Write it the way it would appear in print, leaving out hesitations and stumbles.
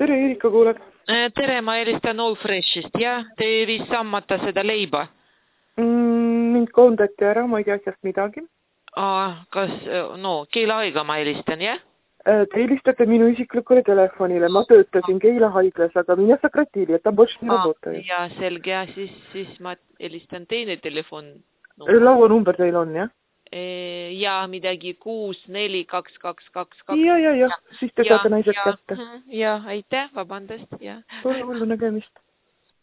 Tere, Erika kuuleb. Tere, ma helistan All Freshist, jah? Te viis sammata seda leiba. Mind koondati ära, ma ei tea asjast midagi. Kas, Keila-Aiga ma helistan, jah? Te helistate minu isiklikule telefonile. Ma töötasin Keila haiglas, aga mina Sakratili, et ta больше не работает. Ja, selge, ja siis ma helistan teine telefon. Lauanumber teil on, jah? Ja, midagi 642222. Ja, siis te saate naised kätte. Ja, aitäh, vabandust, jah. Pole hullu nägemist.